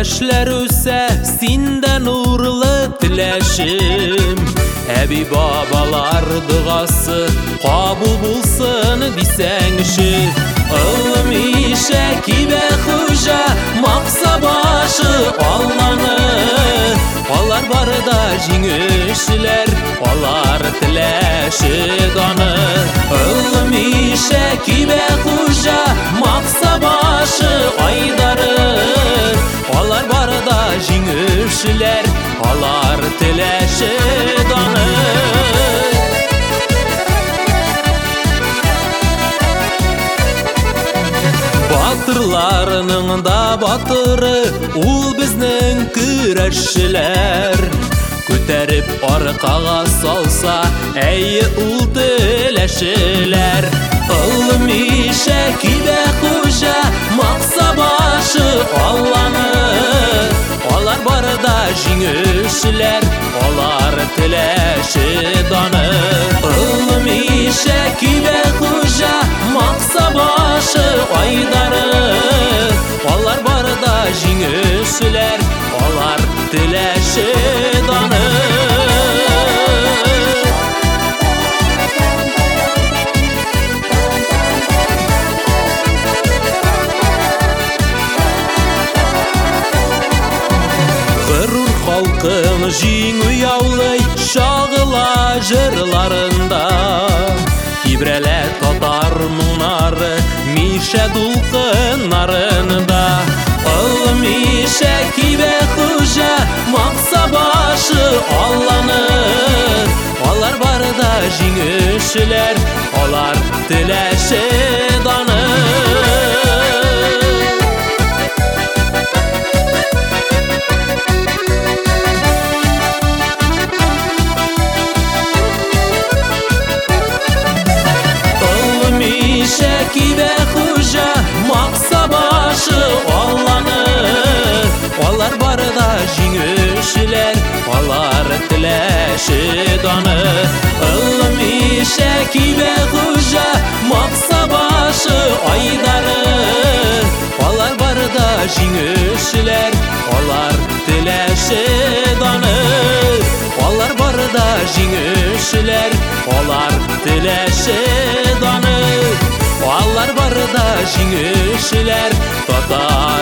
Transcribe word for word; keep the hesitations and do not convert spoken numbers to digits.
Яшьләр үсә, синдән нурлы теләшем. Әби бабалар догасы кабул булсын дисәңче. Ылми Шәкибә хуҗа макса башы Алланы. Алар барда җиңүчеләр, алар теләше даны. Ылми Шәкибә хуҗа макса башы Айдары. Алар барда җиңүчеләр, алар теләше даны. Батырларның да батыры ул безнең көрәшчеләр. Күтәреп аркага салса, әйе ул теләшеләр. Ылми Шәкибә хуҗа макса башы Алланы. Алар барда җиңүчеләр, алар теләше даны. Ылми Шәкибә хуҗа макса башы Айдары. Алар барда җиңүчеләр, алар теләше даны. Гырур халкым җиңү яулый шагыла җырларында. Кибрәлә татар моңнары Миша дулкыннарында. Ылми Шәкибә хуҗа макса башы Алланы. Алар барда җиңүчеләр, алар теләше даны. Шәкибә хуҗа макса башы Алланы. Алар барда җиңүчеләр, алар теләше даны. Ылми Шәкибә хуҗа макса башы Айдары. Алар барда җиңүчеләр, алар теләше даны. Алар барда җиңүчеләр, алар теләше даны. Алар барда җиңүчеләр, татар